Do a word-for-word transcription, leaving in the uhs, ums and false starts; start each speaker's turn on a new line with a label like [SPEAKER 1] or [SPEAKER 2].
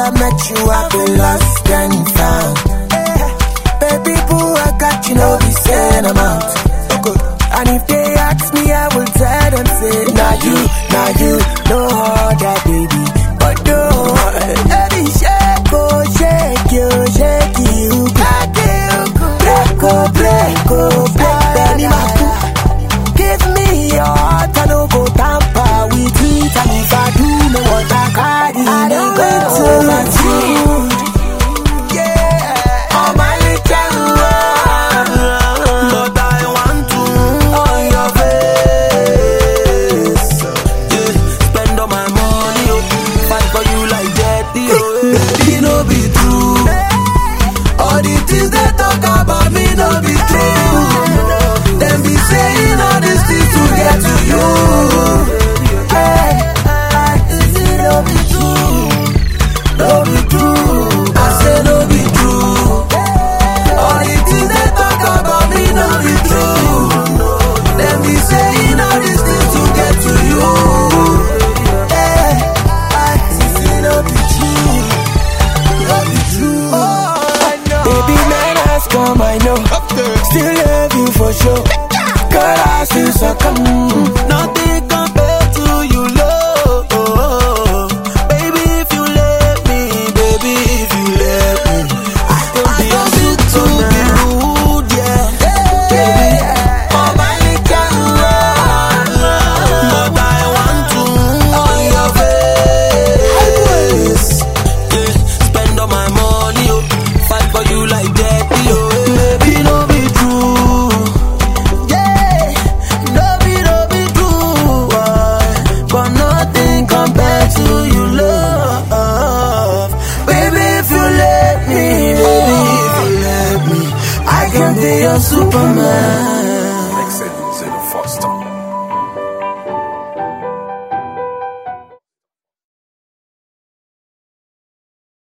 [SPEAKER 1] I met you, I've been lost and found. Baby boo, I got you, know the same amount. And if they ask me, I will tell them, say, nah you, nah you, no other baby, but no. Baby, shake, oh, shake you, shake you, break oh, break oh, break Benny Maku. Give me your heart, I no go tamper with it. And if I do, no what I carry, I don't go to my team. Yeah, on my little one, but I want to on your face. Yeah, spend all my money, oh, fight for you like that, oh. Baby, no be true. All the things they talk about me, no be true. Them be saying all these things to get to you. Hey, hey, is it no be true? No be true. I say no be true. All the things they talk about me, no be true. Them be saying all these things to get to you. Hey, hey, is it no be true? No be true. Oh, baby, man, ask come, I know. Still love you for sure. Girl, I still succumb. Nothing compared to you, love. Baby, if you let me, baby, if you let me, I can be a superman. Yeah, baby, oh my little one, but I want to on your face. Yeah, spend all my money, oh, fight for you like that, oh. Baby, no be true. Yeah, no be, no be true. But nothing compared to you, love. Baby, if you let me, baby, if you let me, I can be your Superman.